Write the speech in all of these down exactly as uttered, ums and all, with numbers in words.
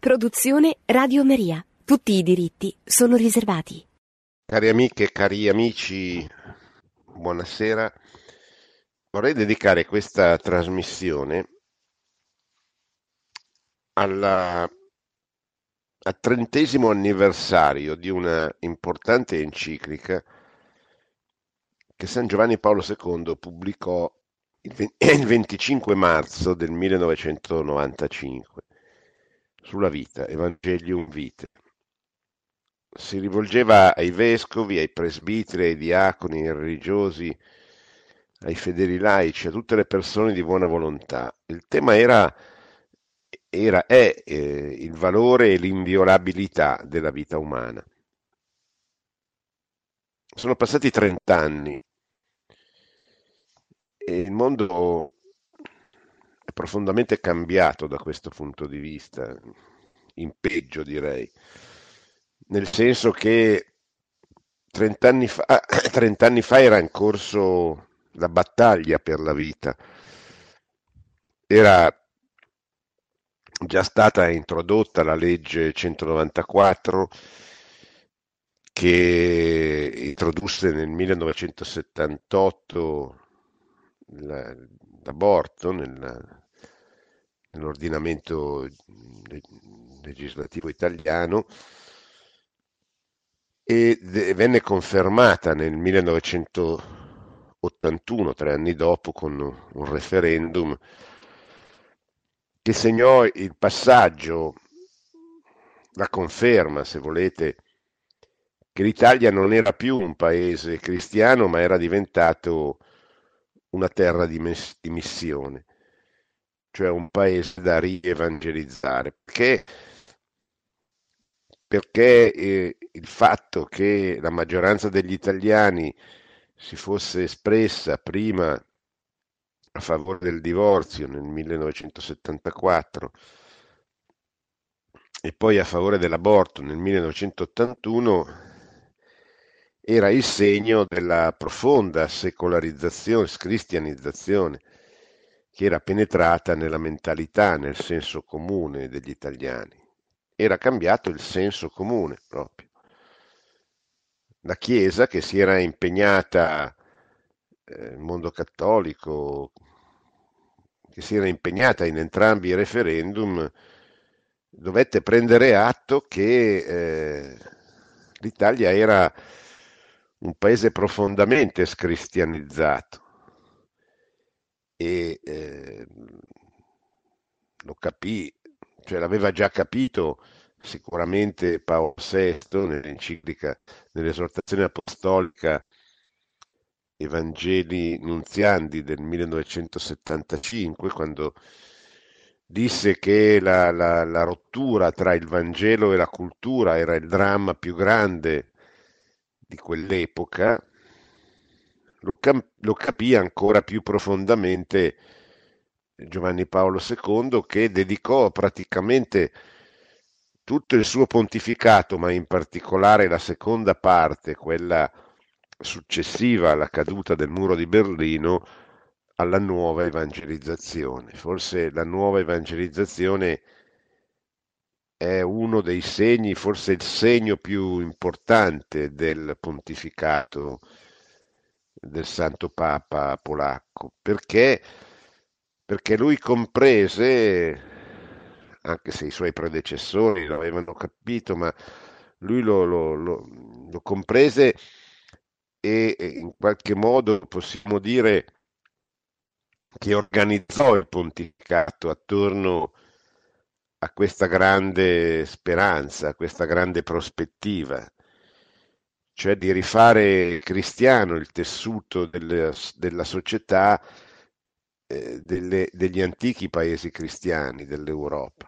Produzione Radio Maria. Tutti i diritti sono riservati. Cari amiche e cari amici, buonasera. Vorrei dedicare questa trasmissione alla, al trentesimo anniversario di una importante enciclica che San Giovanni Paolo secondo pubblicò il venticinque marzo del millenovecentonovantacinque sulla vita, Evangelium Vitae. Si rivolgeva ai vescovi, ai presbiteri, ai diaconi, ai religiosi, ai fedeli laici, a tutte le persone di buona volontà. Il tema era, era è eh, il valore e l'inviolabilità della vita umana. Sono passati trent'anni e il mondo è profondamente cambiato da questo punto di vista, in peggio direi, nel senso che trent'anni fa, trent'anni fa era in corso la battaglia per la vita, era già stata introdotta la legge centonovantaquattro che introdusse nel millenovecentosettantotto la, l'aborto nel, nell'ordinamento legislativo italiano e de- venne confermata nel millenovecentottantuno, tre anni dopo, con un referendum che segnò il passaggio, la conferma, se volete, che l'Italia non era più un paese cristiano, ma era diventato una terra di, mes- di missione, cioè un paese da rievangelizzare. Perché, perché eh, il fatto che la maggioranza degli italiani si fosse espressa prima a favore del divorzio nel millenovecentosettantaquattro e poi a favore dell'aborto nel millenovecentottantuno era il segno della profonda secolarizzazione, scristianizzazione che era penetrata nella mentalità, nel senso comune degli italiani. Era cambiato il senso comune proprio. La Chiesa che si era impegnata, eh, il mondo cattolico, che si era impegnata in entrambi i referendum, dovette prendere atto che eh, l'Italia era un paese profondamente scristianizzato e eh, lo capì, cioè l'aveva già capito sicuramente Paolo sesto nell'enciclica, nell'esortazione apostolica Evangeli Nunziandi del millenovecentosettantacinque, quando disse che la, la, la rottura tra il Vangelo e la cultura era il dramma più grande di quell'epoca. Lo, cap- lo capì ancora più profondamente Giovanni Paolo secondo, che dedicò praticamente tutto il suo pontificato, ma in particolare la seconda parte, quella successiva alla caduta del muro di Berlino, alla nuova evangelizzazione. Forse la nuova evangelizzazione è uno dei segni, forse il segno più importante del pontificato del Santo Papa polacco, perché, perché lui comprese, anche se i suoi predecessori lo avevano capito, ma lui lo, lo, lo, lo comprese e in qualche modo possiamo dire che organizzò il pontificato attorno a questa grande speranza, a questa grande prospettiva, cioè di rifare cristiano il tessuto delle, della società eh, delle, degli antichi paesi cristiani dell'Europa.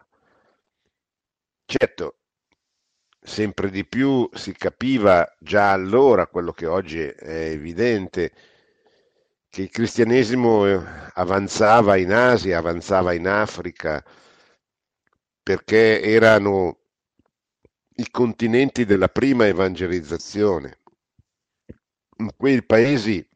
Certo, sempre di più si capiva già allora quello che oggi è evidente, che il cristianesimo avanzava in Asia, avanzava in Africa, perché erano i continenti della prima evangelizzazione. In quei paesi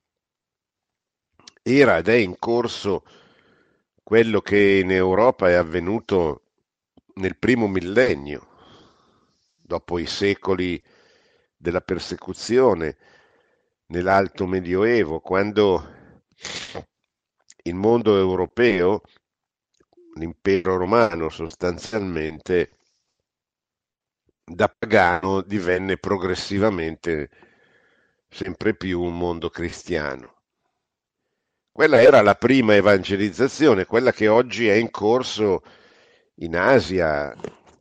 era ed è in corso quello che in Europa è avvenuto nel primo millennio, dopo i secoli della persecuzione, nell'Alto Medioevo, quando il mondo europeo, l'impero romano sostanzialmente, da pagano divenne progressivamente sempre più un mondo cristiano. Quella era la prima evangelizzazione, quella che oggi è in corso in Asia,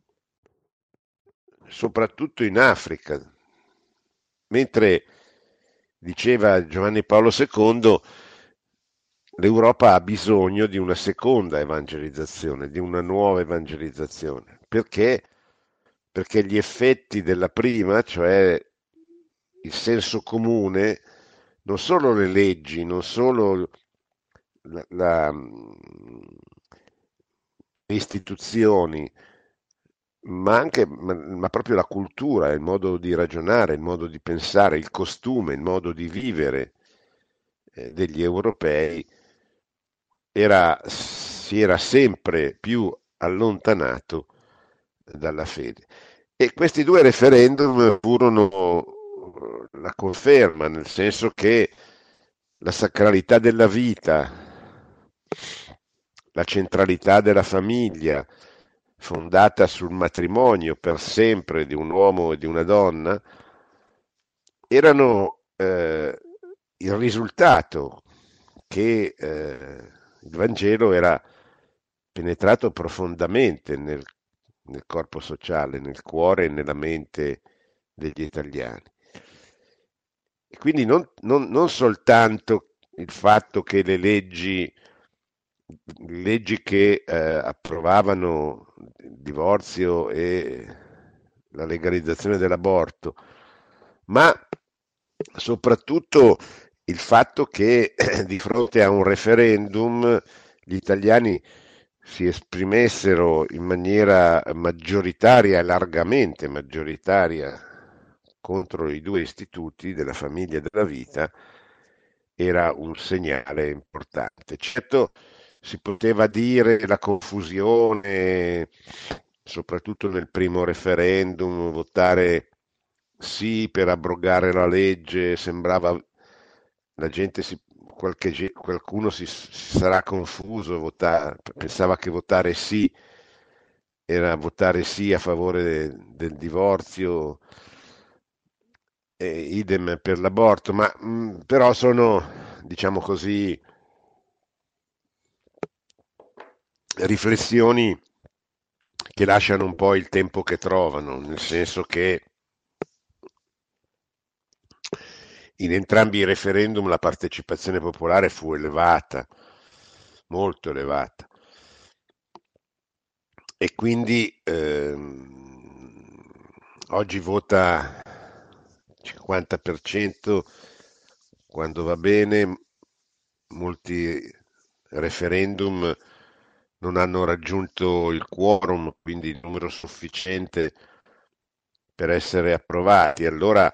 soprattutto in Africa, mentre diceva Giovanni Paolo secondo, l'Europa ha bisogno di una seconda evangelizzazione, di una nuova evangelizzazione. Perché? Perché gli effetti della prima, cioè il senso comune, non solo le leggi, non solo la, la, le istituzioni, ma anche ma, ma proprio la cultura, il modo di ragionare, il modo di pensare, il costume, il modo di vivere eh, degli europei era, si era sempre più allontanato dalla fede. E questi due referendum furono la conferma, nel senso che la sacralità della vita, la centralità della famiglia, fondata sul matrimonio per sempre di un uomo e di una donna, erano eh, il risultato che eh, il Vangelo era penetrato profondamente nel, nel corpo sociale, nel cuore e nella mente degli italiani. E quindi non, non, non soltanto il fatto che le leggi, leggi che eh, approvavano il divorzio e la legalizzazione dell'aborto, ma soprattutto il fatto che eh, di fronte a un referendum gli italiani si esprimessero in maniera maggioritaria, largamente maggioritaria, contro i due istituti della famiglia e della vita, era un segnale importante. Certo, si poteva dire la confusione, soprattutto nel primo referendum, votare sì per abrogare la legge, sembrava la gente si, qualche, qualcuno si, si sarà confuso, vota, pensava che votare sì era votare sì a favore de, del divorzio, e idem per l'aborto, ma mh, però sono, diciamo così, riflessioni che lasciano un po' il tempo che trovano, nel senso che in entrambi i referendum la partecipazione popolare fu elevata, molto elevata, e quindi ehm, oggi vota cinquanta per cento quando va bene, molti referendum non hanno raggiunto il quorum, quindi il numero sufficiente per essere approvati. Allora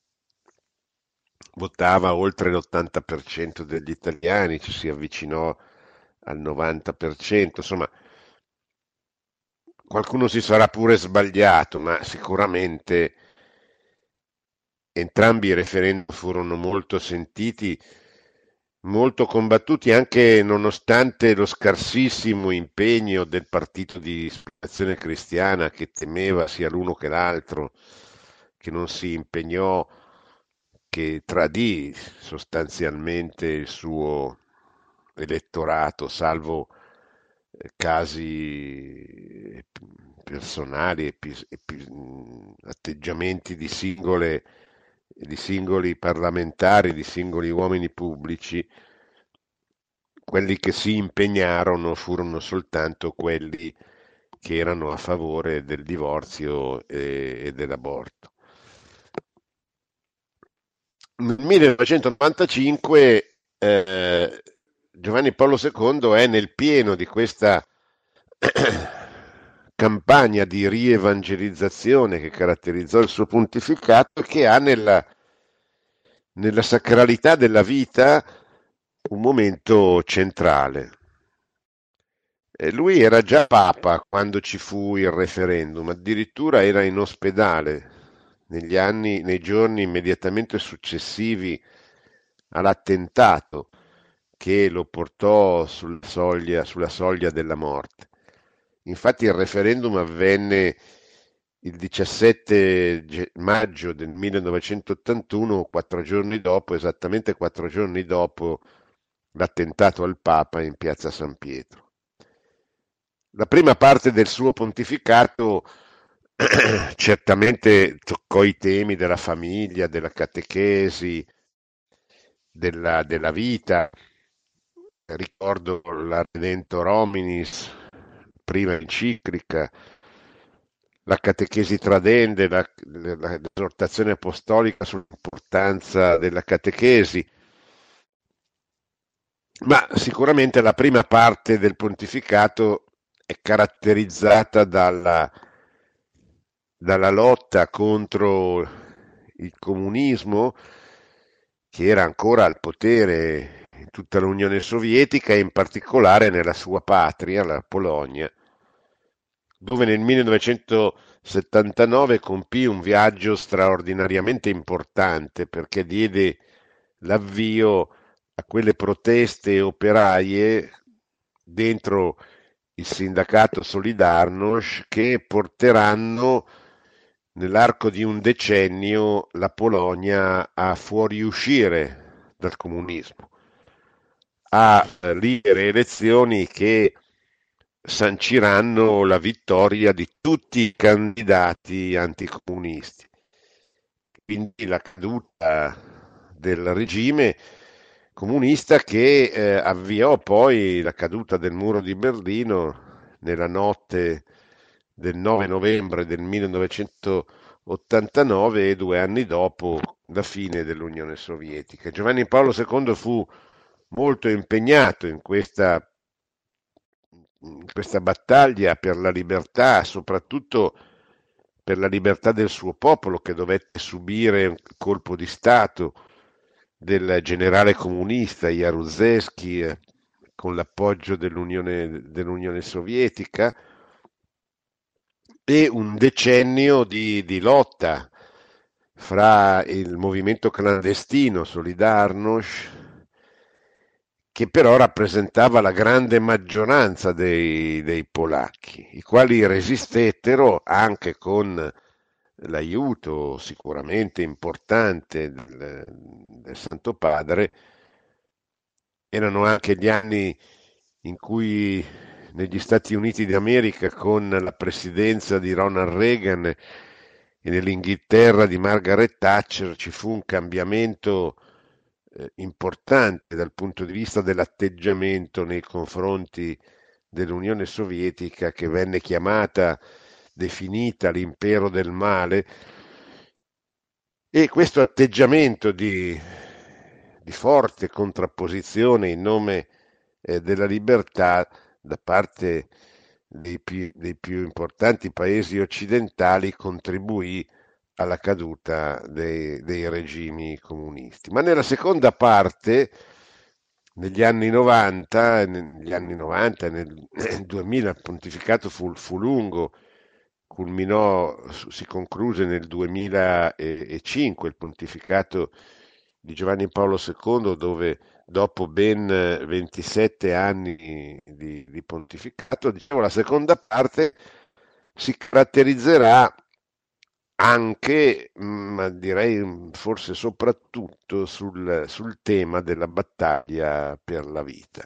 votava oltre l'ottanta per cento degli italiani, ci si avvicinò al novanta per cento, insomma, qualcuno si sarà pure sbagliato, ma sicuramente entrambi i referendum furono molto sentiti, molto combattuti, anche nonostante lo scarsissimo impegno del partito di ispirazione cristiana, che temeva sia l'uno che l'altro, che non si impegnò, che tradì sostanzialmente il suo elettorato, salvo eh, casi personali, epi- epi- atteggiamenti di singole di singoli parlamentari, di singoli uomini pubblici. Quelli che si impegnarono furono soltanto quelli che erano a favore del divorzio e, e dell'aborto. Nel millenovecentonovantacinque eh, Giovanni Paolo secondo è nel pieno di questa campagna di rievangelizzazione che caratterizzò il suo pontificato, che ha nella, nella sacralità della vita un momento centrale. Eh, lui era già papa quando ci fu il referendum, addirittura era in ospedale negli anni, nei giorni immediatamente successivi all'attentato che lo portò sul soglia- sulla soglia della morte. Infatti il referendum avvenne il diciassette ge- maggio del millenovecentottantuno, quattro giorni dopo, esattamente quattro giorni dopo l'attentato al Papa in piazza San Pietro. La prima parte del suo pontificato certamente toccò i temi della famiglia, della catechesi, della, della vita. Ricordo la Redemptor Hominis, prima enciclica, la catechesi tradende, la- la- l'esortazione apostolica sull'importanza della catechesi, ma sicuramente la prima parte del pontificato è caratterizzata dalla, dalla lotta contro il comunismo che era ancora al potere in tutta l'Unione Sovietica e in particolare nella sua patria, la Polonia, dove nel millenovecentosettantanove compì un viaggio straordinariamente importante perché diede l'avvio a quelle proteste operaie dentro il sindacato Solidarność che porteranno nell'arco di un decennio la Polonia a fuoriuscire dal comunismo, a libere elezioni che sanciranno la vittoria di tutti i candidati anticomunisti. Quindi la caduta del regime comunista che eh, avviò poi la caduta del muro di Berlino nella notte del nove novembre del millenovecentottantanove e due anni dopo la fine dell'Unione Sovietica. Giovanni Paolo secondo fu molto impegnato in questa, in questa battaglia per la libertà, soprattutto per la libertà del suo popolo che dovette subire un colpo di Stato del generale comunista Jaruzelski eh, con l'appoggio dell'Unione, dell'Unione Sovietica e un decennio di, di lotta fra il movimento clandestino Solidarność, che però rappresentava la grande maggioranza dei, dei polacchi, i quali resistettero anche con l'aiuto sicuramente importante del, del Santo Padre. Erano anche gli anni in cui negli Stati Uniti d'America, con la presidenza di Ronald Reagan e nell'Inghilterra di Margaret Thatcher, ci fu un cambiamento eh, importante dal punto di vista dell'atteggiamento nei confronti dell'Unione Sovietica, che venne chiamata, definita l'impero del male, e questo atteggiamento di, di forte contrapposizione in nome eh, della libertà da parte dei più, dei più importanti paesi occidentali contribuì alla caduta dei, dei regimi comunisti. Ma nella seconda parte, negli anni novanta, negli anni novanta, nel, nel duemila, il pontificato fu, fu lungo, culminò, si concluse nel duemilacinque il pontificato di Giovanni Paolo secondo, dove dopo ben ventisette anni di, di pontificato, diciamo, la seconda parte si caratterizzerà anche, ma direi forse soprattutto sul, sul tema della battaglia per la vita,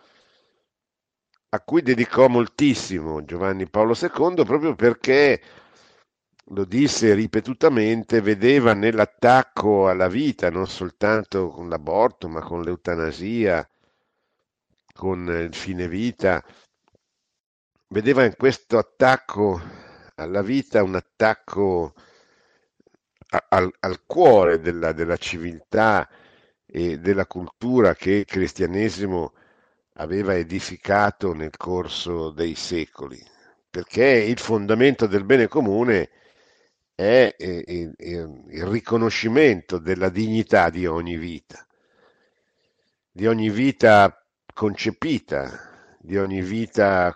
a cui dedicò moltissimo Giovanni Paolo secondo proprio perché, lo disse ripetutamente, vedeva nell'attacco alla vita, non soltanto con l'aborto, ma con l'eutanasia, con il fine vita, vedeva in questo attacco alla vita un attacco a- al, al cuore della, della civiltà e della cultura che il cristianesimo aveva edificato nel corso dei secoli, perché il fondamento del bene comune è, è- è- è il riconoscimento della dignità di ogni vita, di ogni vita concepita, di ogni vita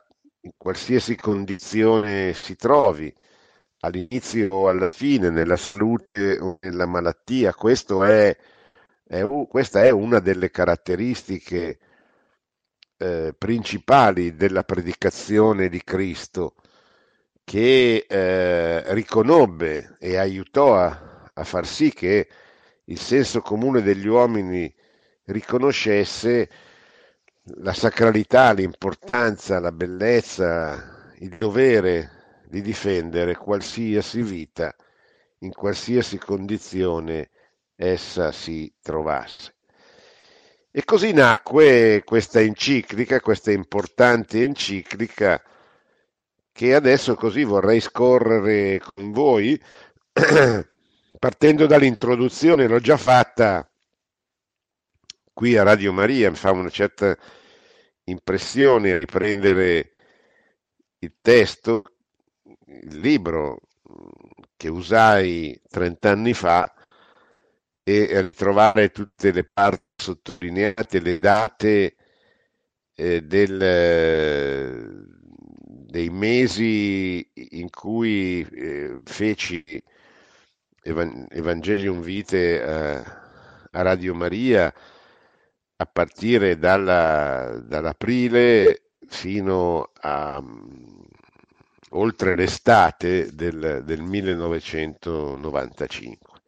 in qualsiasi condizione si trovi, all'inizio o alla fine, nella salute o nella malattia. Questo è, è u- questa è una delle caratteristiche eh, principali della predicazione di Cristo, che eh, riconobbe e aiutò a, a far sì che il senso comune degli uomini riconoscesse la sacralità, l'importanza, la bellezza, il dovere di difendere qualsiasi vita in qualsiasi condizione essa si trovasse. E così nacque questa enciclica, questa importante enciclica, che adesso così vorrei scorrere con voi, partendo dall'introduzione. L'ho già fatta qui a Radio Maria, mi fa una certa impressione riprendere il testo, il libro che usai trent'anni fa, e ritrovare tutte le parti sottolineate, le date eh, del, eh, dei mesi in cui eh, feci Evan- Evangelium Vitae eh, a Radio Maria, a partire dalla- dall'aprile fino a mm, oltre l'estate del, del millenovecentonovantacinque.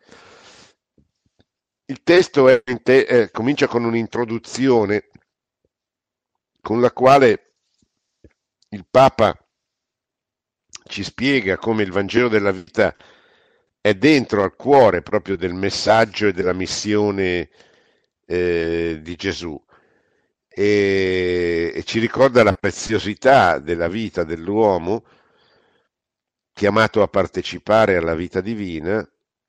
Il testo è- eh, comincia con un'introduzione con la quale il Papa ci spiega come il Vangelo della vita è dentro al cuore proprio del messaggio e della missione eh, di Gesù, e, e ci ricorda la preziosità della vita dell'uomo chiamato a partecipare alla vita divina,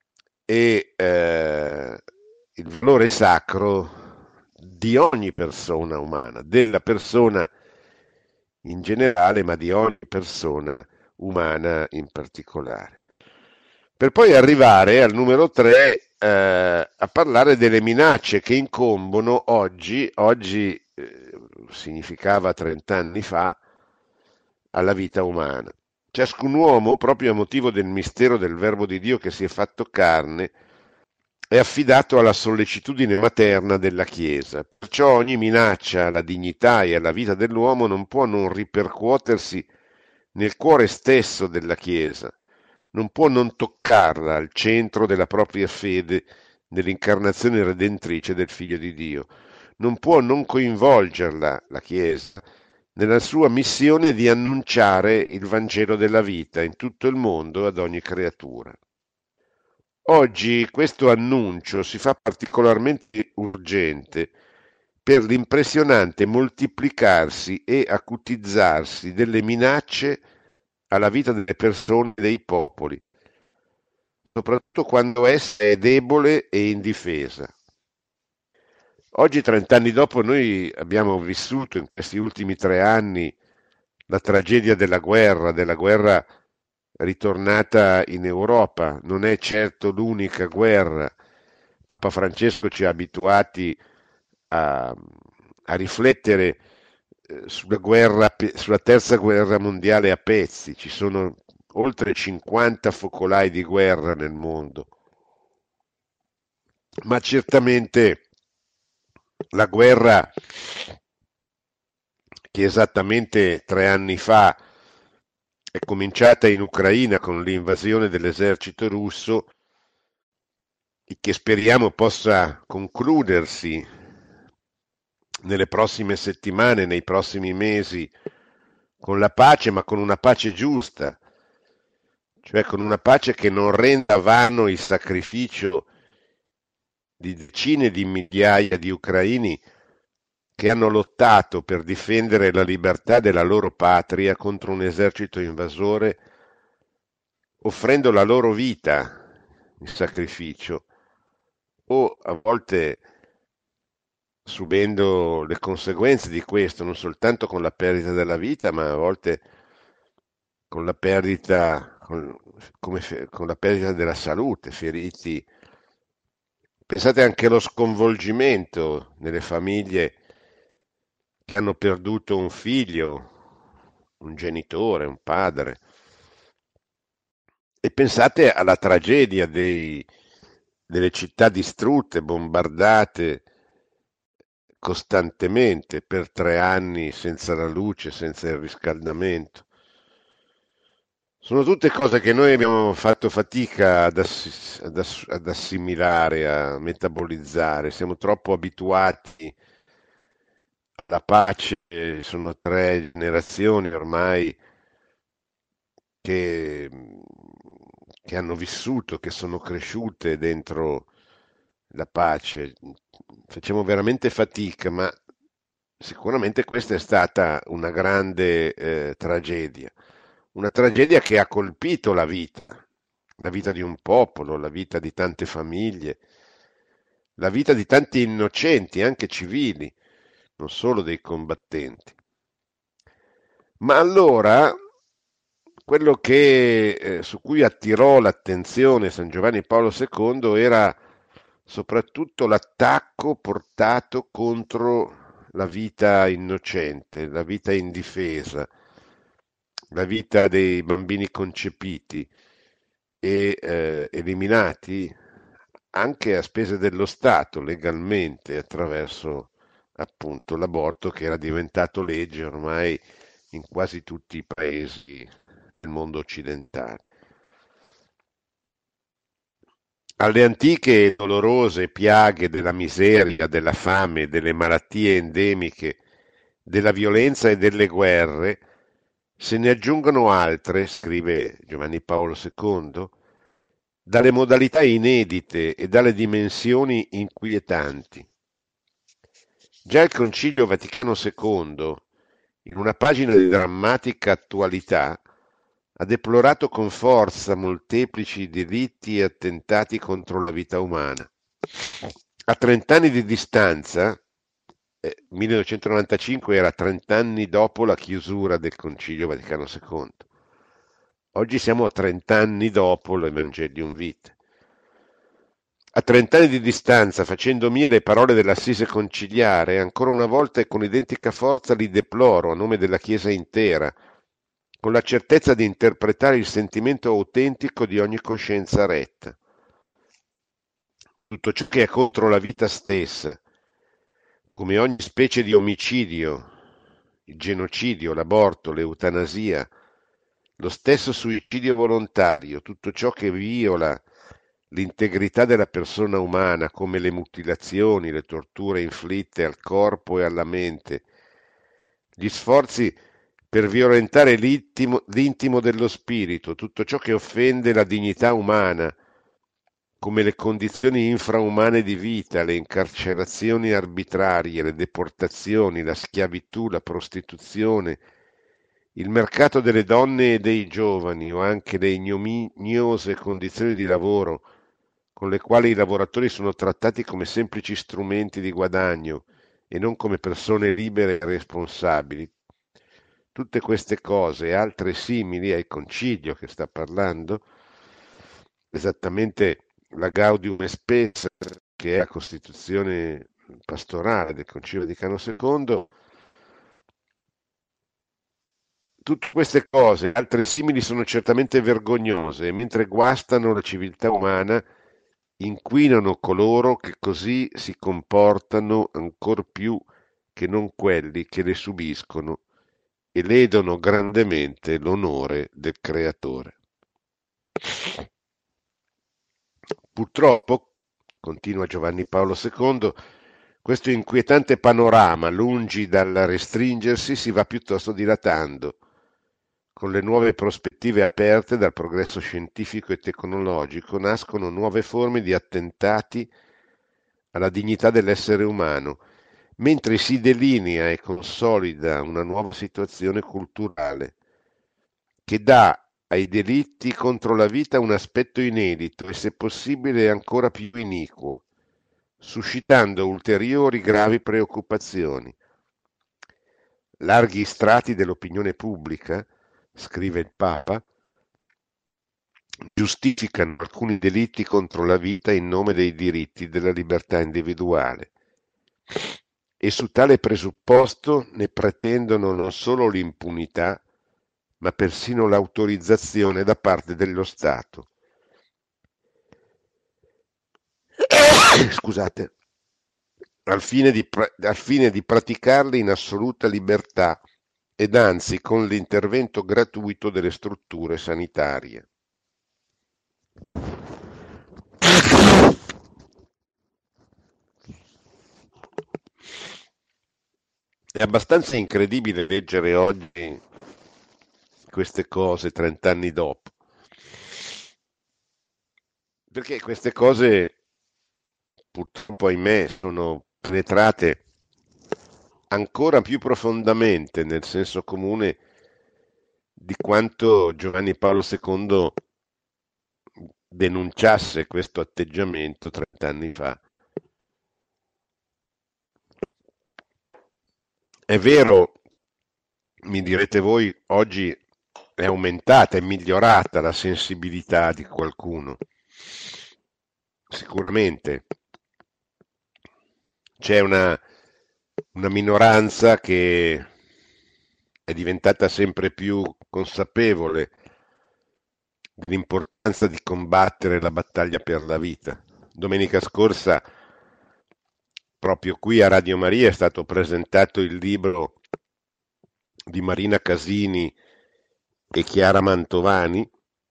e eh, il valore sacro di ogni persona umana, della persona in generale, ma di ogni persona umana in particolare. Per poi arrivare al numero tre, eh, a parlare delle minacce che incombono oggi, oggi eh, significava trent'anni fa, alla vita umana. Ciascun uomo, proprio a motivo del mistero del Verbo di Dio che si è fatto carne, è affidato alla sollecitudine materna della Chiesa. Perciò ogni minaccia alla dignità e alla vita dell'uomo non può non ripercuotersi nel cuore stesso della Chiesa, non può non toccarla al centro della propria fede nell'incarnazione redentrice del Figlio di Dio, non può non coinvolgerla, la Chiesa, nella sua missione di annunciare il Vangelo della vita in tutto il mondo ad ogni creatura. Oggi questo annuncio si fa particolarmente urgente per l'impressionante moltiplicarsi e acutizzarsi delle minacce alla vita delle persone e dei popoli, soprattutto quando essa è debole e indifesa. Oggi, trent'anni dopo, noi abbiamo vissuto in questi ultimi tre anni la tragedia della guerra, della guerra ritornata in Europa. Non è certo l'unica guerra. Papa Francesco ci ha abituati a, a riflettere eh, sulla guerra, sulla terza guerra mondiale a pezzi. Ci sono oltre cinquanta focolai di guerra nel mondo, ma certamente la guerra che esattamente tre anni fa è cominciata in Ucraina con l'invasione dell'esercito russo, e che speriamo possa concludersi nelle prossime settimane, nei prossimi mesi, con la pace, ma con una pace giusta, cioè con una pace che non renda vano il sacrificio di decine di migliaia di ucraini che hanno lottato per difendere la libertà della loro patria contro un esercito invasore, offrendo la loro vita in sacrificio, o a volte subendo le conseguenze di questo, non soltanto con la perdita della vita, ma a volte con la perdita, con, come, con la perdita della salute, feriti. Pensate anche allo sconvolgimento nelle famiglie che hanno perduto un figlio un genitore, un padre. E pensate alla tragedia dei, delle città distrutte, bombardate costantemente per tre anni senza la luce, senza il riscaldamento. Sono tutte cose che noi abbiamo fatto fatica ad, ass- ad ass- ad assimilare, a metabolizzare. Siamo troppo abituati alla pace. Sono tre generazioni ormai che, che hanno vissuto, che sono cresciute dentro la pace. Facciamo veramente fatica, ma sicuramente questa è stata una grande eh, tragedia, una tragedia che ha colpito la vita, la vita di un popolo, la vita di tante famiglie, la vita di tanti innocenti, anche civili, non solo dei combattenti. Ma allora, quello che, eh, su cui attirò l'attenzione San Giovanni Paolo secondo era soprattutto l'attacco portato contro la vita innocente, la vita indifesa, la vita dei bambini concepiti e eh, eliminati anche a spese dello Stato, legalmente, attraverso appunto l'aborto che era diventato legge ormai in quasi tutti i paesi del mondo occidentale. Alle antiche e dolorose piaghe della miseria, della fame, delle malattie endemiche, della violenza e delle guerre, se ne aggiungono altre, scrive Giovanni Paolo secondo, dalle modalità inedite e dalle dimensioni inquietanti. Già il Concilio Vaticano secondo, in una pagina di drammatica attualità, ha deplorato con forza molteplici delitti e attentati contro la vita umana. A trent'anni di distanza, eh, millenovecentonovantacinque era trent'anni dopo la chiusura del Concilio Vaticano secondo. Oggi siamo a trent'anni dopo l'Evangelium Vitae. A trent'anni di distanza, facendo mie le parole dell'Assise conciliare, ancora una volta e con identica forza li deploro a nome della Chiesa intera, con la certezza di interpretare il sentimento autentico di ogni coscienza retta. Tutto ciò che è contro la vita stessa, come ogni specie di omicidio, il genocidio, l'aborto, l'eutanasia, lo stesso suicidio volontario, tutto ciò che viola l'integrità della persona umana, come le mutilazioni, le torture inflitte al corpo e alla mente, gli sforzi per violentare l'intimo, l'intimo dello spirito, tutto ciò che offende la dignità umana, come le condizioni infraumane di vita, le incarcerazioni arbitrarie, le deportazioni, la schiavitù, la prostituzione, il mercato delle donne e dei giovani o anche le ignominiose condizioni di lavoro con le quali i lavoratori sono trattati come semplici strumenti di guadagno e non come persone libere e responsabili. Tutte queste cose e altre simili al concilio che sta parlando, esattamente la Gaudium et Spes, che è la Costituzione pastorale del Concilio Vaticano secondo, tutte queste cose e altre simili sono certamente vergognose e mentre guastano la civiltà umana, inquinano coloro che così si comportano ancor più che non quelli che le subiscono e ledono grandemente l'onore del Creatore. Purtroppo, continua Giovanni Paolo secondo, questo inquietante panorama, lungi dal restringersi, si va piuttosto dilatando, con le nuove prospettive aperte dal progresso scientifico e tecnologico, nascono nuove forme di attentati alla dignità dell'essere umano, mentre si delinea e consolida una nuova situazione culturale che dà ai delitti contro la vita un aspetto inedito e se possibile ancora più iniquo, suscitando ulteriori gravi preoccupazioni. Larghi strati dell'opinione pubblica, scrive il Papa, giustificano alcuni delitti contro la vita in nome dei diritti della libertà individuale e su tale presupposto ne pretendono non solo l'impunità, ma persino l'autorizzazione da parte dello Stato. Scusate, al fine di, pra- al fine di praticarli in assoluta libertà ed anzi con l'intervento gratuito delle strutture sanitarie. È abbastanza incredibile leggere oggi queste cose trent'anni dopo, perché queste cose purtroppo, ahimè, sono penetrate ancora più profondamente nel senso comune di quanto Giovanni Paolo secondo denunciasse questo atteggiamento trent'anni fa. È vero, mi direte voi, oggi è aumentata, è migliorata la sensibilità di qualcuno. Sicuramente c'è una, una minoranza che è diventata sempre più consapevole dell'importanza di combattere la battaglia per la vita. Domenica scorsa, proprio qui a Radio Maria, è stato presentato il libro di Marina Casini e Chiara Mantovani,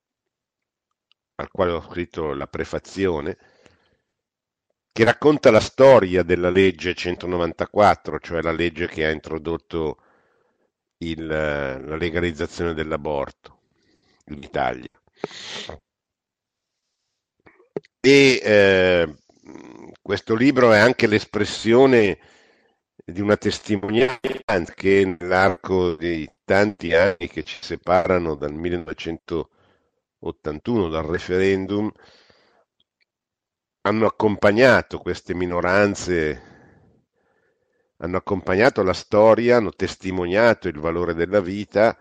al quale ho scritto la prefazione, che racconta la storia della legge centonovantaquattro, cioè la legge che ha introdotto il, la legalizzazione dell'aborto in Italia. E eh, questo libro è anche l'espressione di una testimonianza che nell'arco dei tanti anni che ci separano dal millenovecentottantuno, dal referendum, hanno accompagnato queste minoranze, hanno accompagnato la storia, hanno testimoniato il valore della vita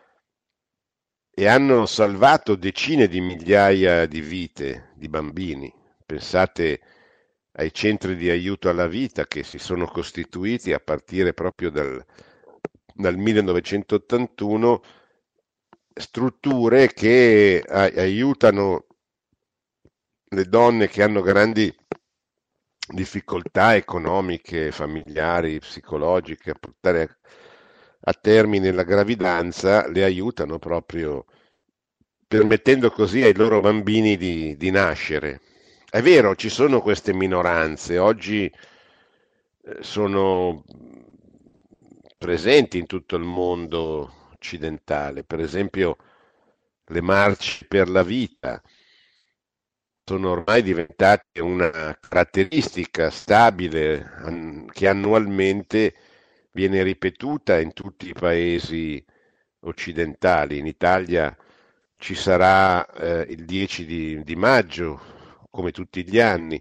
e hanno salvato decine di migliaia di vite di bambini. Pensate ai centri di aiuto alla vita che si sono costituiti a partire proprio dal, dal millenovecentottantuno, strutture che aiutano le donne che hanno grandi difficoltà economiche, familiari, psicologiche a portare a, a termine la gravidanza, le aiutano proprio permettendo così ai loro bambini di, di nascere. È vero, ci sono queste minoranze, oggi eh, sono presenti in tutto il mondo occidentale, per esempio le marce per la vita sono ormai diventate una caratteristica stabile an- che annualmente viene ripetuta in tutti i paesi occidentali. In Italia ci sarà eh, il dieci di, di maggio, come tutti gli anni.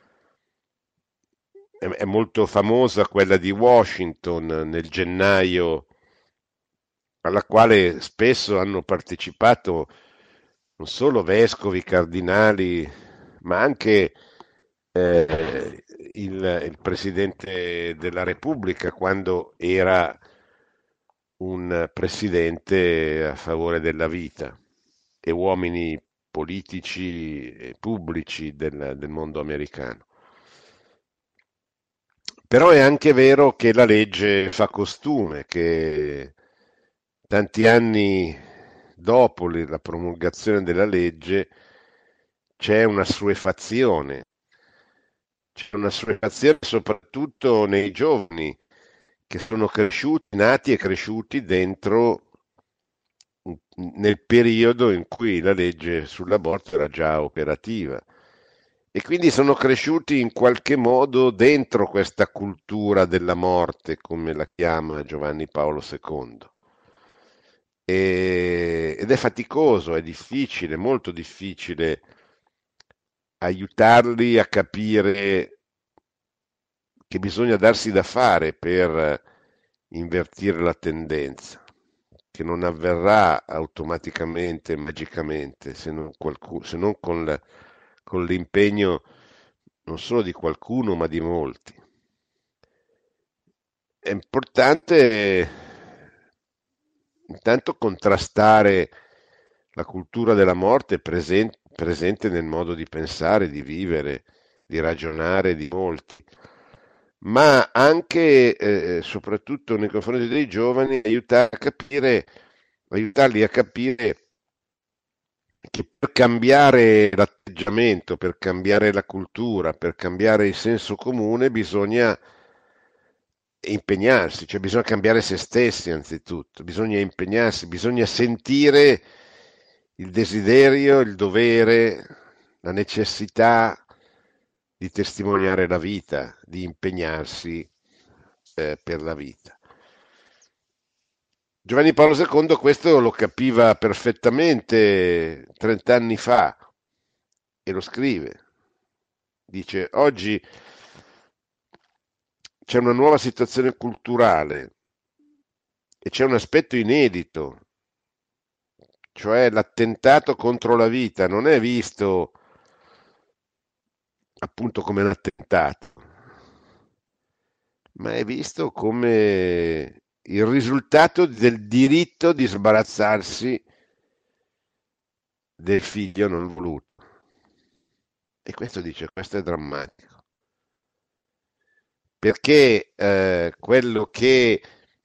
È, è molto famosa quella di Washington nel gennaio, alla quale spesso hanno partecipato non solo vescovi, cardinali, ma anche eh, il, il Presidente della Repubblica quando era un presidente a favore della vita e uomini politici e pubblici del, del mondo americano. Però è anche vero che la legge fa costume, che tanti anni dopo le- la promulgazione della legge c'è una suefazione, c'è una suefazione soprattutto nei giovani che sono cresciuti, nati e cresciuti dentro nel periodo in cui la legge sull'aborto era già operativa e quindi sono cresciuti in qualche modo dentro questa cultura della morte, come la chiama Giovanni Paolo secondo. E, ed è faticoso, è difficile, molto difficile aiutarli a capire che bisogna darsi da fare per invertire la tendenza, che non avverrà automaticamente, magicamente, se non, qualcuno, se non con, la, con l'impegno non solo di qualcuno, ma di molti. È importante intanto contrastare la cultura della morte presen- presente nel modo di pensare, di vivere, di ragionare di molti, ma anche e eh, soprattutto nei confronti dei giovani aiutare a capire, aiutarli a capire che per cambiare l'atteggiamento, per cambiare la cultura, per cambiare il senso comune bisogna impegnarsi, cioè bisogna cambiare se stessi anzitutto, bisogna impegnarsi, bisogna sentire il desiderio, il dovere, la necessità di testimoniare la vita, di impegnarsi eh, per la vita. Giovanni Paolo secondo questo lo capiva perfettamente trent'anni fa e lo scrive. Dice, oggi c'è una nuova situazione culturale e c'è un aspetto inedito, cioè l'attentato contro la vita non è visto appunto come un attentato, ma è visto come il risultato del diritto di sbarazzarsi del figlio non voluto. E questo dice, questo è drammatico, perché eh, quello che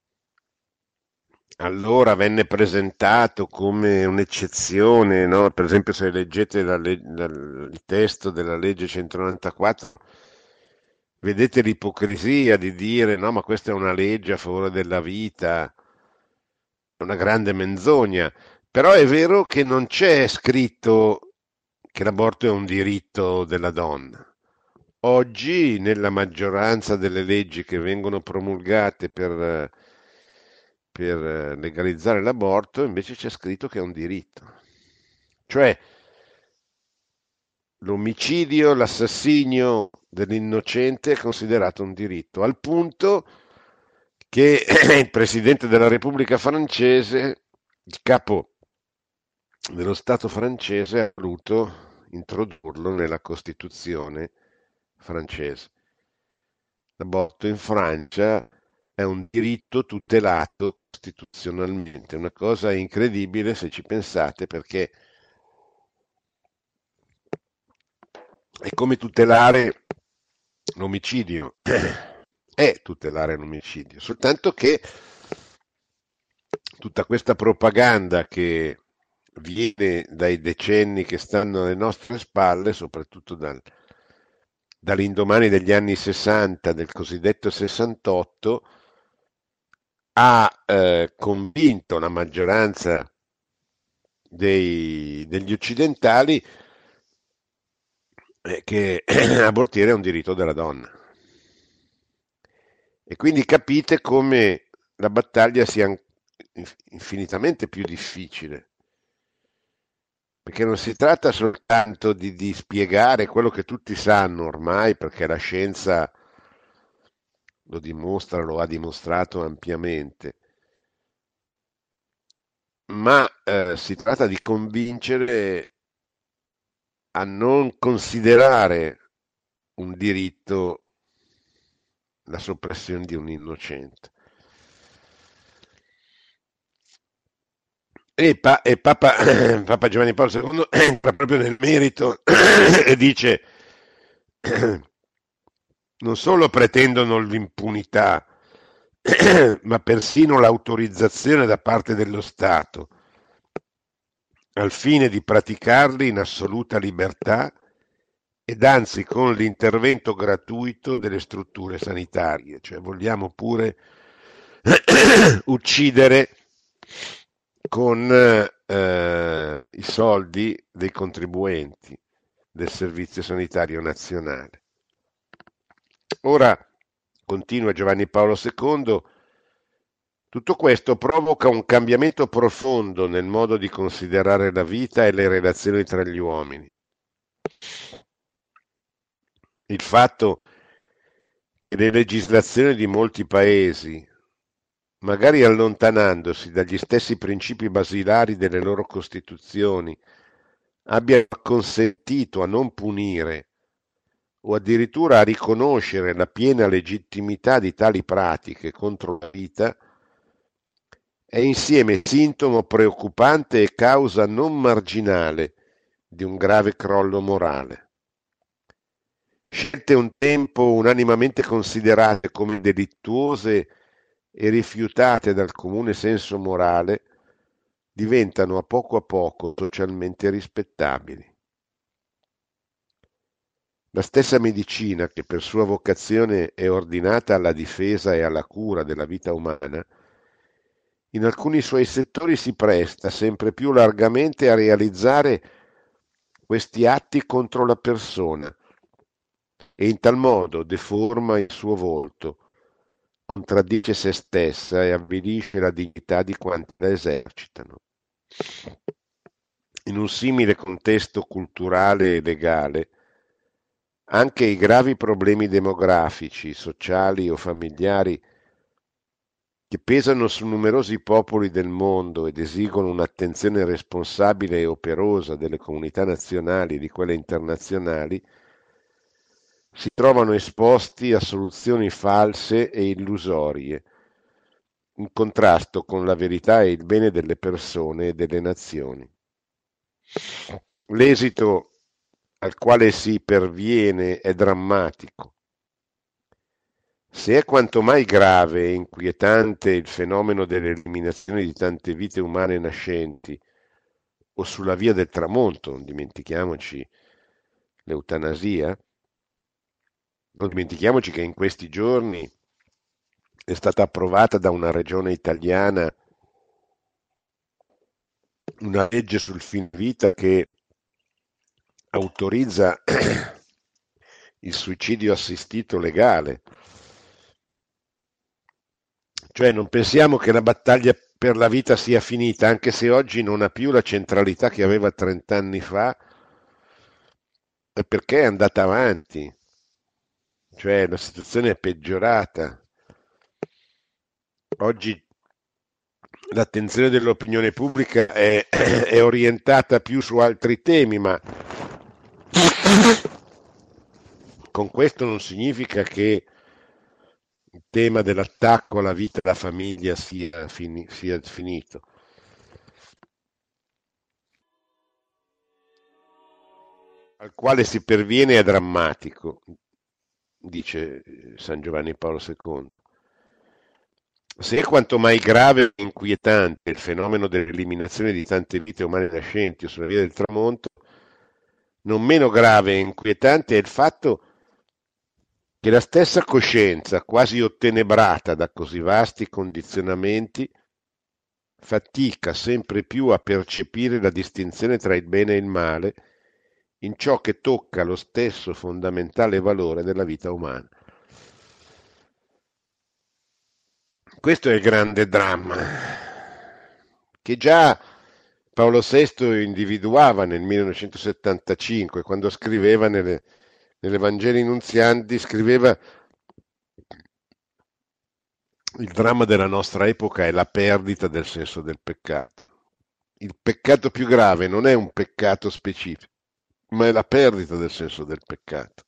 allora venne presentato come un'eccezione, no? Per esempio se leggete la le- la- il testo della legge centonovantaquattro, vedete l'ipocrisia di dire no, ma questa è una legge a favore della vita, è una grande menzogna, però è vero che non c'è scritto che l'aborto è un diritto della donna. Oggi, nella maggioranza delle leggi che vengono promulgate per, per legalizzare l'aborto, invece c'è scritto che è un diritto. Cioè, l'omicidio, l'assassinio dell'innocente è considerato un diritto, al punto che il Presidente della Repubblica francese, il capo dello Stato francese, ha voluto introdurlo nella Costituzione francese. L'aborto in Francia è un diritto tutelato costituzionalmente, una cosa incredibile se ci pensate, perché è come tutelare l'omicidio, è tutelare l'omicidio, soltanto che tutta questa propaganda che viene dai decenni che stanno alle nostre spalle, soprattutto dal, dall'indomani degli anni sessanta, del cosiddetto sessantotto, ha eh, convinto la maggioranza dei, degli occidentali eh, che abortire è un diritto della donna. E quindi capite come la battaglia sia infinitamente più difficile, perché non si tratta soltanto di, di spiegare quello che tutti sanno ormai, perché la scienza lo dimostra, lo ha dimostrato ampiamente, ma eh, si tratta di convincere a non considerare un diritto la soppressione di un innocente. E, pa- e Papa, Papa Giovanni Paolo secondo entra proprio nel merito e dice non solo pretendono l'impunità, ma persino l'autorizzazione da parte dello Stato al fine di praticarli in assoluta libertà ed anzi con l'intervento gratuito delle strutture sanitarie, cioè vogliamo pure uccidere con eh, i soldi dei contribuenti del Servizio Sanitario Nazionale. Ora, continua Giovanni Paolo secondo, tutto questo provoca un cambiamento profondo nel modo di considerare la vita e le relazioni tra gli uomini. Il fatto che le legislazioni di molti paesi, magari allontanandosi dagli stessi principi basilari delle loro costituzioni, abbiano consentito a non punire o addirittura a riconoscere la piena legittimità di tali pratiche contro la vita, è insieme sintomo preoccupante e causa non marginale di un grave crollo morale. Scelte un tempo unanimamente considerate come delittuose e rifiutate dal comune senso morale diventano a poco a poco socialmente rispettabili. La stessa medicina, che per sua vocazione è ordinata alla difesa e alla cura della vita umana, in alcuni suoi settori si presta sempre più largamente a realizzare questi atti contro la persona e in tal modo deforma il suo volto, contraddice se stessa e avvilisce la dignità di quanti la esercitano. In un simile contesto culturale e legale, anche i gravi problemi demografici, sociali o familiari che pesano su numerosi popoli del mondo ed esigono un'attenzione responsabile e operosa delle comunità nazionali e di quelle internazionali, si trovano esposti a soluzioni false e illusorie, in contrasto con la verità e il bene delle persone e delle nazioni. L'esito al quale si perviene è drammatico. Se è quanto mai grave e inquietante il fenomeno dell'eliminazione di tante vite umane nascenti, o sulla via del tramonto, non dimentichiamoci l'eutanasia, non dimentichiamoci che in questi giorni è stata approvata da una regione italiana una legge sul fin vita che autorizza il suicidio assistito legale. Cioè non pensiamo che la battaglia per la vita sia finita, anche se oggi non ha più la centralità che aveva trent'anni fa, è perché è andata avanti, cioè la situazione è peggiorata. Oggi l'attenzione dell'opinione pubblica è, è orientata più su altri temi, ma con questo non significa che il tema dell'attacco alla vita e alla famiglia sia, fini, sia finito. Al quale si perviene è drammatico, dice San Giovanni Paolo secondo. Se è quanto mai grave e inquietante il fenomeno dell'eliminazione di tante vite umane nascenti sulla via del tramonto, non meno grave e inquietante è il fatto che la stessa coscienza, quasi ottenebrata da così vasti condizionamenti, fatica sempre più a percepire la distinzione tra il bene e il male in ciò che tocca lo stesso fondamentale valore della vita umana. Questo è il grande dramma che già Paolo sesto individuava nel millenovecentosettantacinque, quando scriveva nelle, nelle Vangeli Nunzianti, scriveva: il dramma della nostra epoca è la perdita del senso del peccato. Il peccato più grave non è un peccato specifico, ma è la perdita del senso del peccato.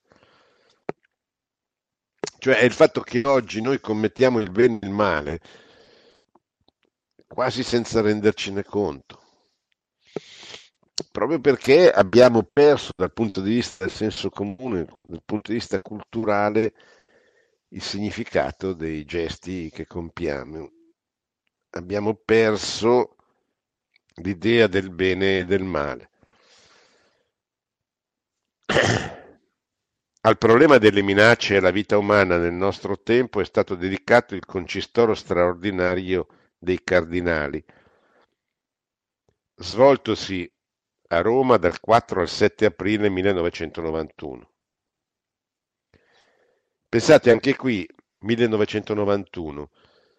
Cioè è il fatto che oggi noi commettiamo il bene e il male quasi senza rendercene conto, proprio perché abbiamo perso dal punto di vista del senso comune, dal punto di vista culturale, il significato dei gesti che compiamo. Abbiamo perso l'idea del bene e del male. Al problema delle minacce alla vita umana nel nostro tempo è stato dedicato il concistoro straordinario dei cardinali, svoltosi a Roma dal quattro al sette aprile millenovecentonovantuno. Pensate anche qui, millenovecentonovantuno,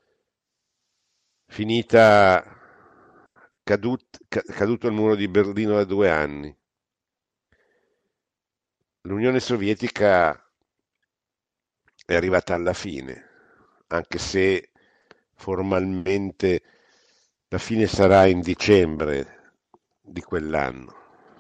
finita, cadut, caduto il muro di Berlino da due anni. L'Unione Sovietica è arrivata alla fine, anche se formalmente la fine sarà in dicembre di quell'anno.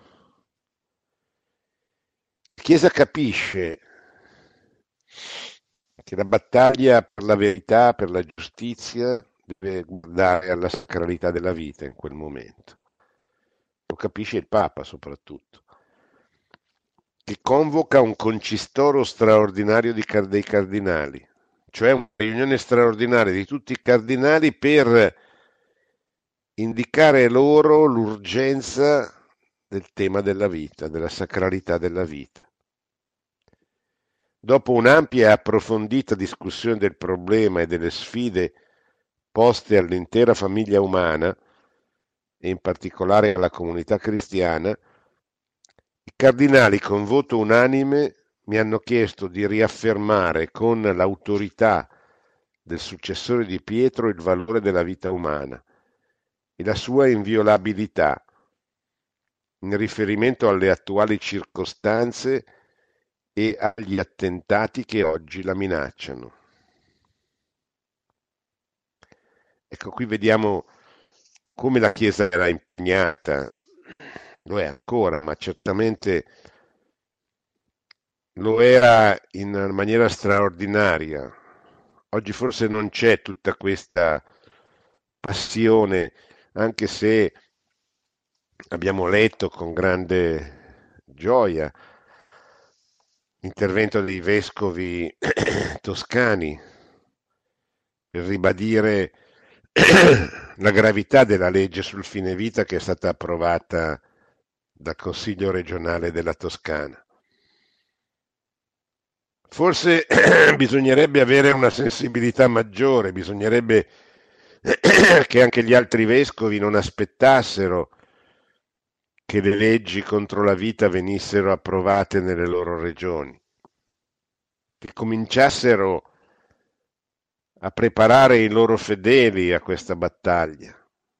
La Chiesa capisce che la battaglia per la verità, per la giustizia, deve dare alla sacralità della vita in quel momento. Lo capisce il Papa soprattutto, che convoca un concistoro straordinario di car- dei cardinali, cioè una riunione straordinaria di tutti i cardinali per indicare loro l'urgenza del tema della vita, della sacralità della vita. Dopo un'ampia e approfondita discussione del problema e delle sfide poste all'intera famiglia umana, e in particolare alla comunità cristiana, i cardinali con voto unanime mi hanno chiesto di riaffermare con l'autorità del successore di Pietro il valore della vita umana e la sua inviolabilità in riferimento alle attuali circostanze e agli attentati che oggi la minacciano. Ecco, qui vediamo come la Chiesa era impegnata, lo è ancora, ma certamente lo era in maniera straordinaria. Oggi forse non c'è tutta questa passione, anche se abbiamo letto con grande gioia l'intervento dei vescovi toscani per ribadire la gravità della legge sul fine vita che è stata approvata dal Consiglio regionale della Toscana. Forse bisognerebbe avere una sensibilità maggiore, bisognerebbe che anche gli altri vescovi non aspettassero che le leggi contro la vita venissero approvate nelle loro regioni, che cominciassero a preparare i loro fedeli a questa battaglia,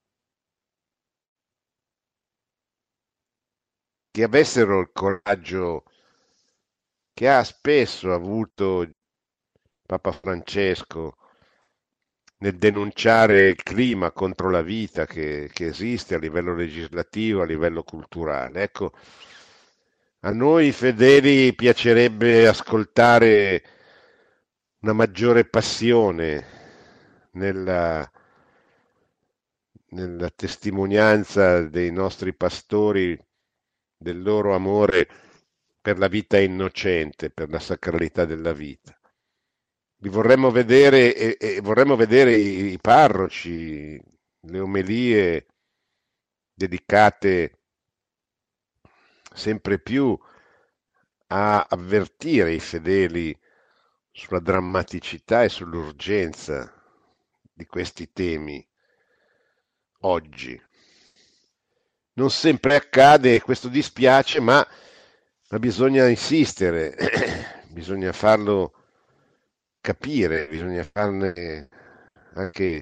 che avessero il coraggio che ha spesso avuto Papa Francesco nel denunciare il clima contro la vita che, che esiste a livello legislativo, a livello culturale. Ecco, a noi fedeli piacerebbe ascoltare una maggiore passione nella, nella testimonianza dei nostri pastori del loro amore per la vita innocente, per la sacralità della vita. Li vorremmo vedere e, e vorremmo vedere i, i parroci, le omelie dedicate sempre più a avvertire i fedeli sulla drammaticità e sull'urgenza di questi temi oggi. Non sempre accade e questo dispiace, ma, ma bisogna insistere, bisogna farlo capire, bisogna farne anche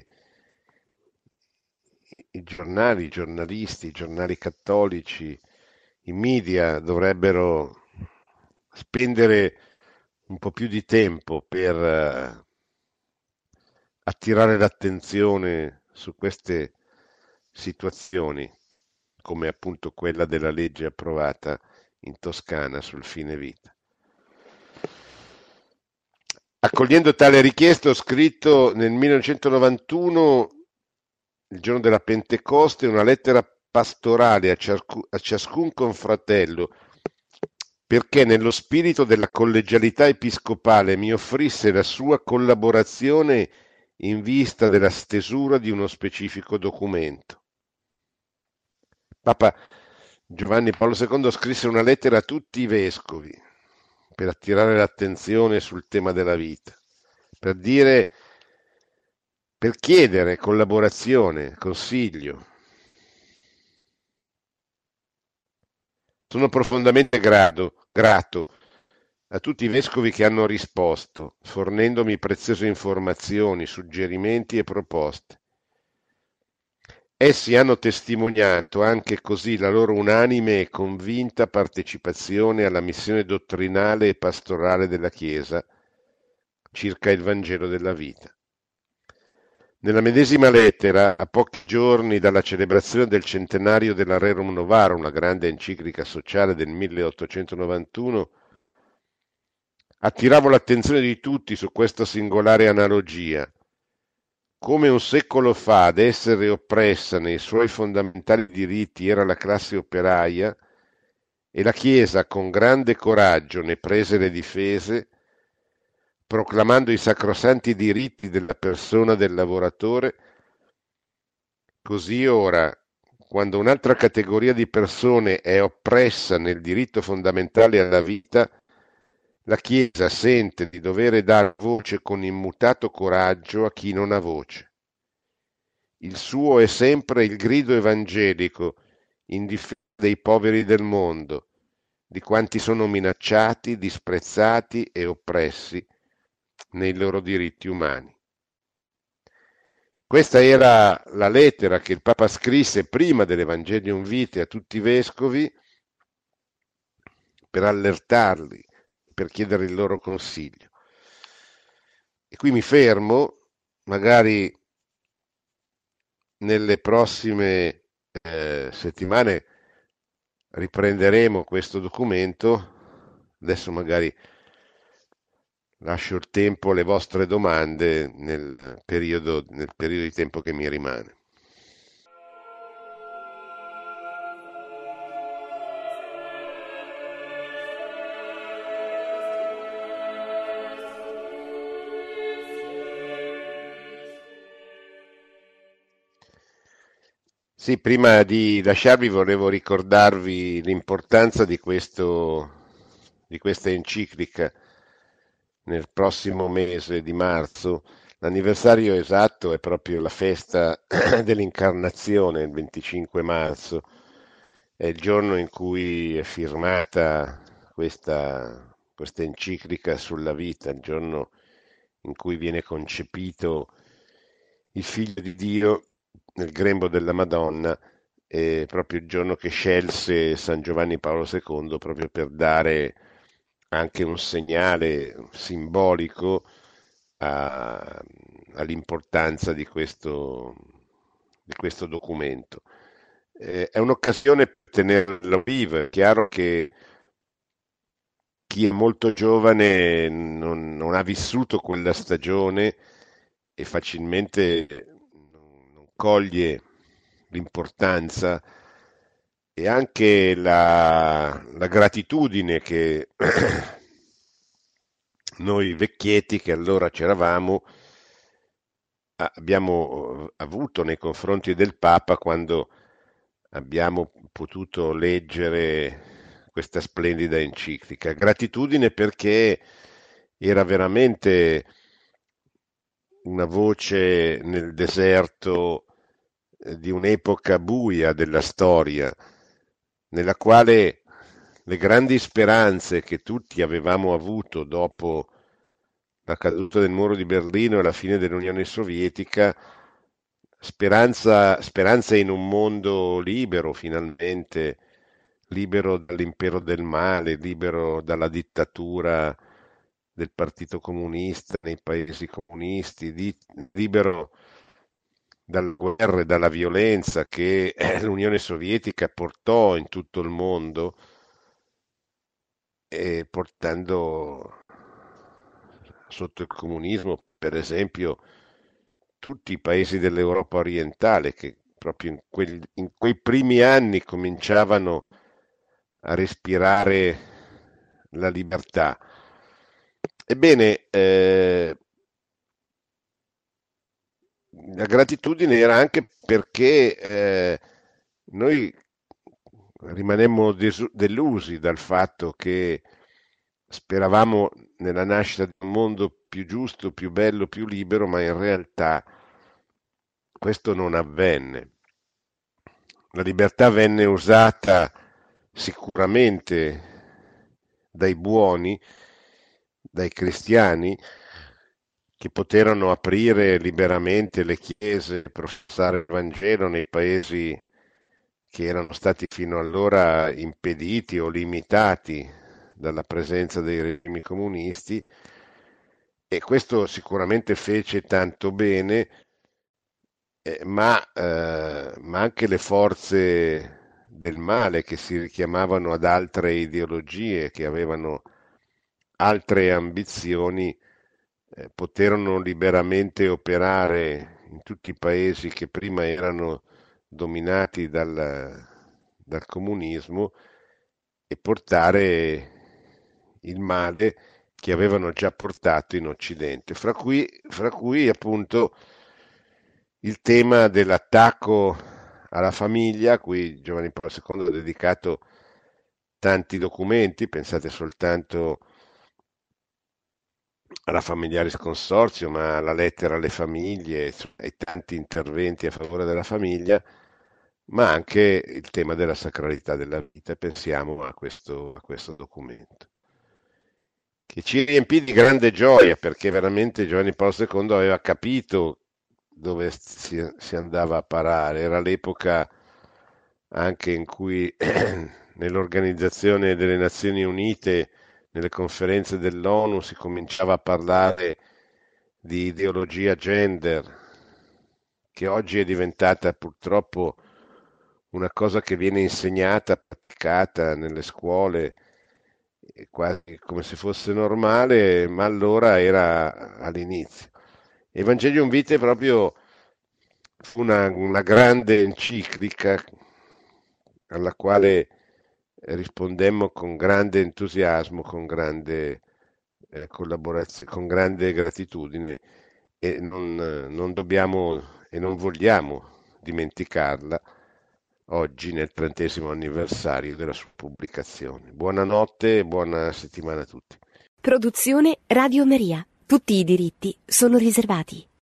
i giornali, i giornalisti, i giornali cattolici, i media dovrebbero spendere un po' più di tempo per uh, attirare l'attenzione su queste situazioni, come appunto quella della legge approvata in Toscana sul fine vita. Accogliendo tale richiesta ho scritto nel millenovecentonovantuno, il giorno della Pentecoste, una lettera pastorale a, ciascun, a ciascun confratello perché nello spirito della collegialità episcopale mi offrisse la sua collaborazione in vista della stesura di uno specifico documento. Papa Giovanni Paolo secondo scrisse una lettera a tutti i vescovi per attirare l'attenzione sul tema della vita, per dire, per chiedere collaborazione, consiglio. Sono profondamente grato, grato a tutti i vescovi che hanno risposto, fornendomi preziose informazioni, suggerimenti e proposte. Essi hanno testimoniato anche così la loro unanime e convinta partecipazione alla missione dottrinale e pastorale della Chiesa circa il Vangelo della vita. Nella medesima lettera, a pochi giorni dalla celebrazione del centenario della Rerum Novarum, una grande enciclica sociale del milleottocentonovantuno, attiravo l'attenzione di tutti su questa singolare analogia. come un secolo fa ad essere oppressa nei suoi fondamentali diritti era la classe operaia, e la Chiesa con grande coraggio ne prese le difese, proclamando i sacrosanti diritti della persona del lavoratore, così ora, quando un'altra categoria di persone è oppressa nel diritto fondamentale alla vita, la Chiesa sente di dover dare voce con immutato coraggio a chi non ha voce. Il suo è sempre il grido evangelico in difesa dei poveri del mondo, di quanti sono minacciati, disprezzati e oppressi nei loro diritti umani. Questa era la lettera che il Papa scrisse prima dell'Evangelium Vitae a tutti i vescovi per allertarli, per chiedere il loro consiglio. E qui mi fermo, magari nelle prossime eh, settimane riprenderemo questo documento. Adesso magari lascio il tempo alle vostre domande nel periodo, nel periodo di tempo che mi rimane. Sì, prima di lasciarvi volevo ricordarvi l'importanza di questo, di questa enciclica nel prossimo mese di marzo. L'anniversario esatto è proprio la festa dell'Incarnazione, il venticinque marzo, è il giorno in cui è firmata questa, questa enciclica sulla vita, il giorno in cui viene concepito il Figlio di Dio nel grembo della Madonna, è proprio il giorno che scelse San Giovanni Paolo secondo proprio per dare anche un segnale simbolico a- all'importanza di questo, di questo documento. Eh, è un'occasione per tenerlo vivo, è chiaro che chi è molto giovane non, non ha vissuto quella stagione e facilmente non, non coglie l'importanza e anche la, la gratitudine che noi vecchietti che allora c'eravamo abbiamo avuto nei confronti del Papa quando abbiamo potuto leggere questa splendida enciclica. Gratitudine perché era veramente una voce nel deserto eh, di un'epoca buia della storia, nella quale le grandi speranze che tutti avevamo avuto dopo la caduta del muro di Berlino e la fine dell'Unione Sovietica, speranza, speranza in un mondo libero finalmente, libero dall'impero del male, libero dalla dittatura del Partito Comunista nei paesi comunisti, di, libero dalle guerre, dalla violenza che l'Unione Sovietica portò in tutto il mondo, e portando sotto il comunismo, per esempio, tutti i paesi dell'Europa orientale che proprio in, quel, in quei primi anni cominciavano a respirare la libertà. Ebbene, eh, la gratitudine era anche perché eh, noi rimanemmo desu- delusi dal fatto che speravamo nella nascita di un mondo più giusto, più bello, più libero, ma in realtà questo non avvenne. La libertà venne usata sicuramente dai buoni, dai cristiani, che poterono aprire liberamente le chiese, professare il Vangelo nei paesi che erano stati fino allora impediti o limitati dalla presenza dei regimi comunisti, e questo sicuramente fece tanto bene, eh, ma, eh, ma anche le forze del male che si richiamavano ad altre ideologie, che avevano altre ambizioni, eh, poterono liberamente operare in tutti i paesi che prima erano dominati dal, dal comunismo e portare il male che avevano già portato in Occidente, fra cui, fra cui appunto il tema dell'attacco alla famiglia, a cui Giovanni Paolo secondo ha dedicato tanti documenti, pensate soltanto alla Familiaris Consortio, ma alla lettera alle famiglie, ai tanti interventi a favore della famiglia, ma anche il tema della sacralità della vita. Pensiamo a questo, a questo documento, che ci riempì di grande gioia perché veramente Giovanni Paolo secondo aveva capito dove si, si andava a parare. Era l'epoca anche in cui nell'Organizzazione delle Nazioni Unite, nelle conferenze dell'ONU, si cominciava a parlare di ideologia gender, che oggi è diventata purtroppo una cosa che viene insegnata, praticata nelle scuole, eh, quasi come se fosse normale, ma allora era all'inizio. Evangelium Vitae proprio fu una, una grande enciclica alla quale rispondemmo con grande entusiasmo, con grande eh, collaborazione, con grande gratitudine e non, non dobbiamo e non vogliamo dimenticarla oggi nel trentesimo anniversario della sua pubblicazione. Buonanotte e buona settimana a tutti. Produzione Radio Maria. Tutti i diritti sono riservati.